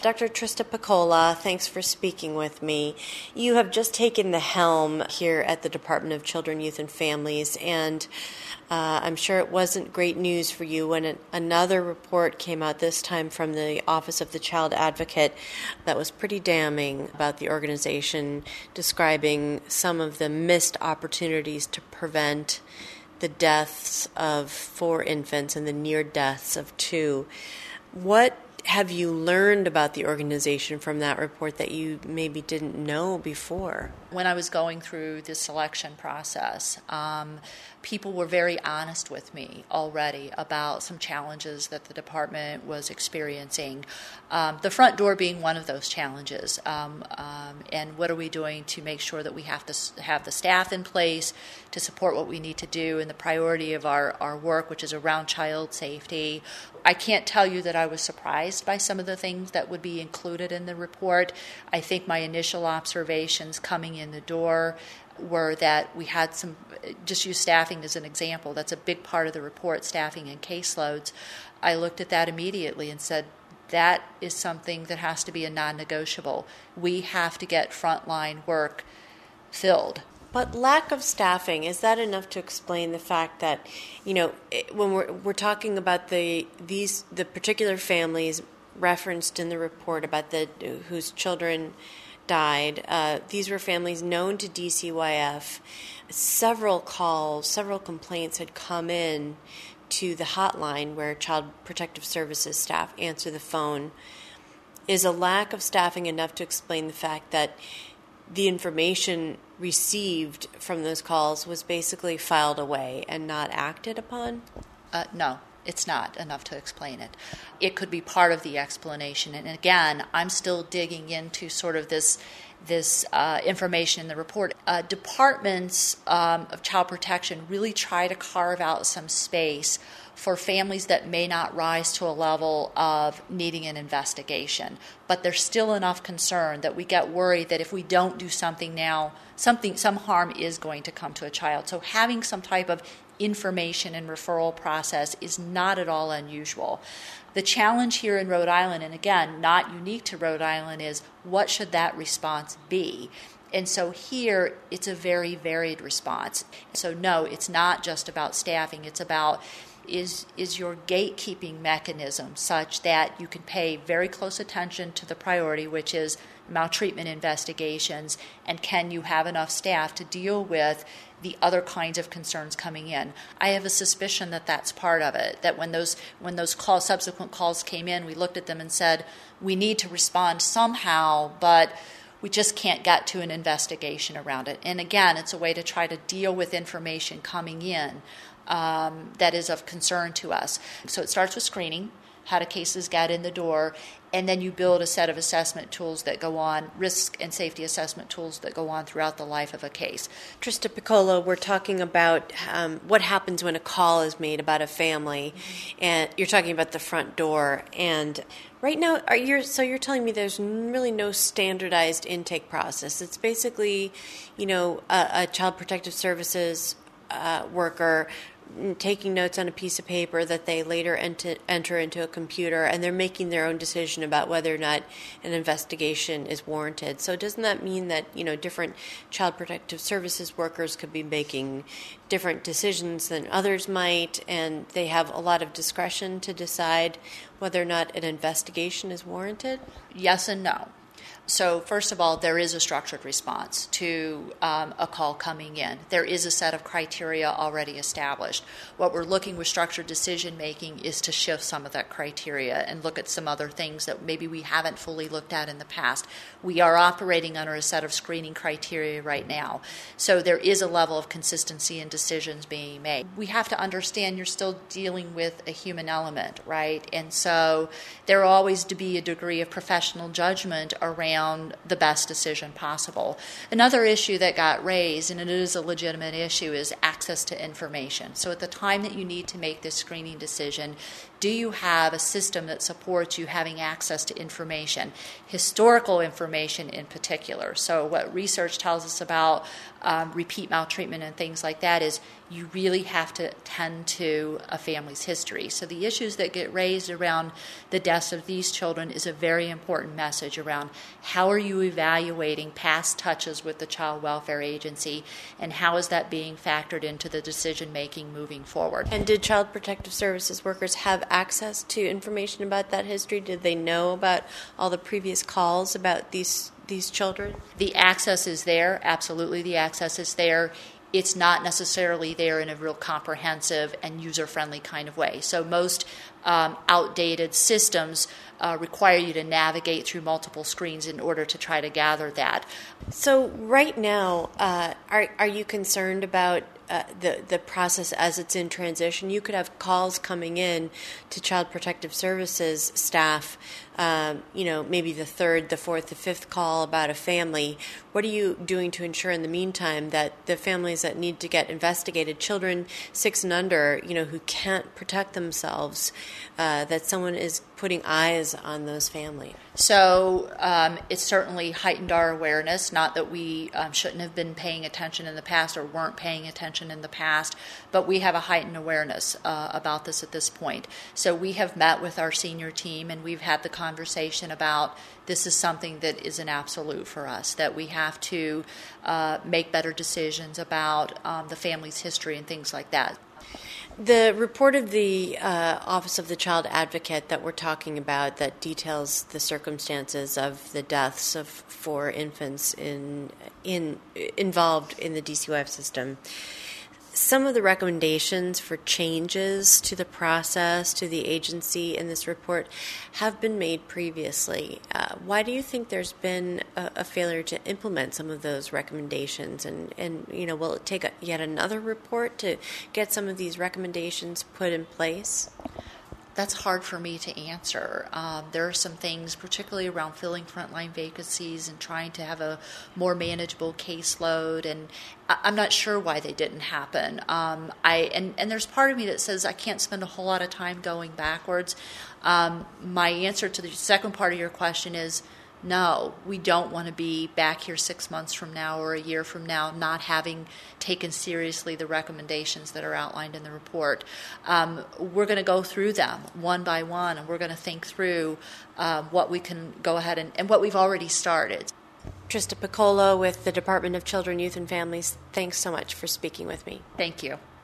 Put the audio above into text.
Dr. Trista Piccola, thanks for speaking with me. You have just taken the helm here at the Department of Children, Youth, and Families, and I'm sure it wasn't great news for you when another report came out, this time from the Office of the Child Advocate, that was pretty damning about the organization, describing some of the missed opportunities to prevent the deaths of 4 infants and the near deaths of 2. What have you learned about the organization from that report that you maybe didn't know before? When I was going through the selection process, people were very honest with me already about some challenges that the department was experiencing. The front door being one of those challenges. And what are we doing to make sure that we have to have the staff in place to support what we need to do and the priority of our work, which is around child safety. I can't tell you that I was surprised by some of the things that would be included in the report. I think my initial observations coming in the door were that we had some, just use staffing as an example, that's a big part of the report, staffing and caseloads. I looked at that immediately and said, that is something that has to be a non-negotiable. We have to get frontline work filled. But lack of staffing, is that enough to explain the fact that, when we're talking about the particular families referenced in the report about whose children died, these were families known to DCYF. Several complaints had come in to the hotline where Child Protective Services staff answer the phone. Is a lack of staffing enough to explain the fact that the information received from those calls was basically filed away and not acted upon? No, it's not enough to explain it. It could be part of the explanation. And again, I'm still digging into sort of this information in the report. Departments of child protection really try to carve out some space for families that may not rise to a level of needing an investigation. But there's still enough concern that we get worried that if we don't do something now, some harm is going to come to a child. So having some type of information and referral process is not at all unusual. The challenge here in Rhode Island, and again, not unique to Rhode Island, is what should that response be? And so here, it's a very varied response. So no, it's not just about staffing. It's about is your gatekeeping mechanism such that you can pay very close attention to the priority, which is maltreatment investigations, and can you have enough staff to deal with the other kinds of concerns coming in? I have a suspicion that that's part of it, that when those subsequent calls came in, we looked at them and said, we need to respond somehow, but we just can't get to an investigation around it. And again, it's a way to try to deal with information coming in that is of concern to us. So it starts with screening, how do cases get in the door, and then you build a set of assessment tools that go on, risk and safety assessment tools that go on throughout the life of a case. Trista Piccola, we're talking about what happens when a call is made about a family, and you're talking about the front door. And right now, you're telling me there's really no standardized intake process. It's basically, a Child Protective Services worker taking notes on a piece of paper that they later enter into a computer, and they're making their own decision about whether or not an investigation is warranted. So doesn't that mean that, different Child Protective Services workers could be making different decisions than others might, and they have a lot of discretion to decide whether or not an investigation is warranted? Yes and no. So first of all, there is a structured response to a call coming in. There is a set of criteria already established. What we're looking with structured decision making is to shift some of that criteria and look at some other things that maybe we haven't fully looked at in the past. We are operating under a set of screening criteria right now. So there is a level of consistency in decisions being made. We have to understand you're still dealing with a human element, right? And so there will always to be a degree of professional judgment around the best decision possible. Another issue that got raised, and it is a legitimate issue, is access to information. So at the time that you need to make this screening decision, do you have a system that supports you having access to information, historical information in particular? So what research tells us about repeat maltreatment and things like that is you really have to tend to a family's history. So the issues that get raised around the deaths of these children is a very important message around how are you evaluating past touches with the Child Welfare Agency, and how is that being factored into the decision making moving forward. And did Child Protective Services workers have access to information about that history? Did they know about all the previous calls about these children? The access is there. Absolutely, the access is there. It's not necessarily there in a real comprehensive and user-friendly kind of way. So most outdated systems require you to navigate through multiple screens in order to try to gather that. So right now, are you concerned about the process as it's in transition? You could have calls coming in to Child Protective Services staff, maybe the third, the fourth, the fifth call about a family. What are you doing to ensure in the meantime that the families that need to get investigated, children 6 and under, who can't protect themselves, that someone is putting eyes on those families? So it's certainly heightened our awareness, not that we shouldn't have been paying attention in the past or weren't paying attention in the past, but we have a heightened awareness about this at this point. So we have met with our senior team and we've had the conversation about this is something that is an absolute for us, that we have to make better decisions about the family's history and things like that. The report of the Office of the Child Advocate that we're talking about that details the circumstances of the deaths of 4 infants involved in the DCYF system, some of the recommendations for changes to the process, to the agency in this report have been made previously. Why do you think there's been a failure to implement some of those recommendations? And will it take yet another report to get some of these recommendations put in place? That's hard for me to answer. There are some things, particularly around filling frontline vacancies and trying to have a more manageable caseload, and I'm not sure why they didn't happen. And there's part of me that says I can't spend a whole lot of time going backwards. My answer to the second part of your question is no, we don't want to be back here 6 months from now or a year from now not having taken seriously the recommendations that are outlined in the report. We're going to go through them one by one, and we're going to think through what we can go ahead and what we've already started. Trista Piccolo with the Department of Children, Youth, and Families, thanks so much for speaking with me. Thank you.